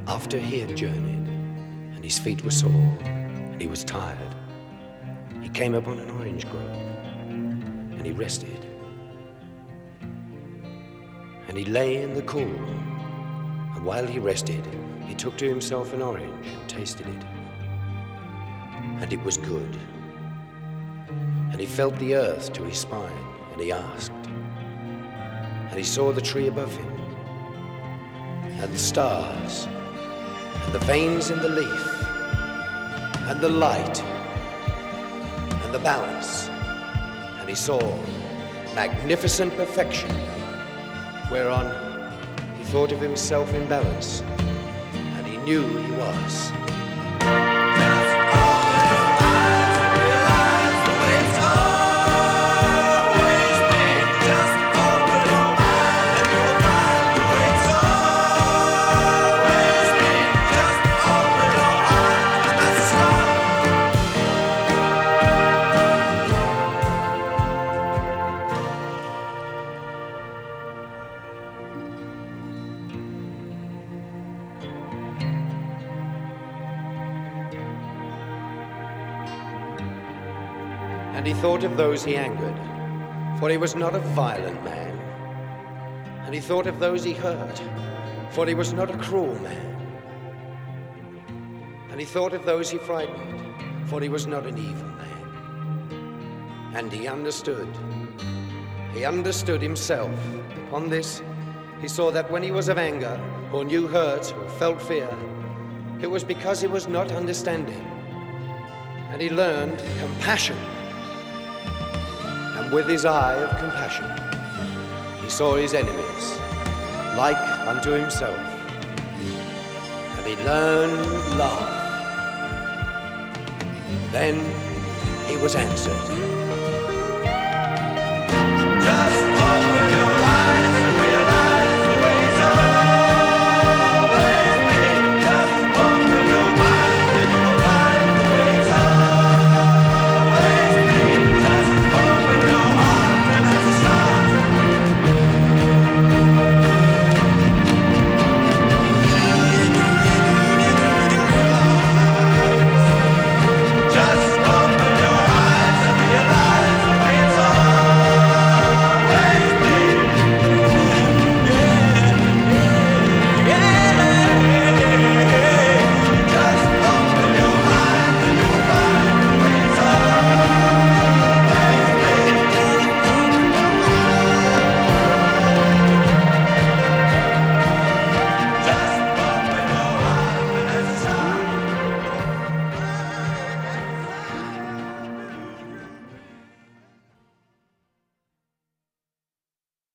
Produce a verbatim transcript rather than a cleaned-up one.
After he had journeyed, and his feet were sore, and he was tired, he came upon an orange grove, and he rested. And he lay in the cool, and while he rested, he took to himself an orange and tasted it. And it was good. And he felt the earth to his spine, and he asked. And he saw the tree above him, and the stars, and the veins in the leaf, and the light, and the balance. And he saw magnificent perfection, whereon he thought of himself in balance, and he knew he was. And he thought of those he angered, for he was not a violent man. And he thought of those he hurt, for he was not a cruel man. And he thought of those he frightened, for he was not an evil man. And he understood. He understood himself. Upon this, he saw that when he was of anger, or knew hurt, or felt fear, it was because he was not understanding. And he learned compassion. And with his eye of compassion, he saw his enemies like unto himself. And he learned love. Then he was answered.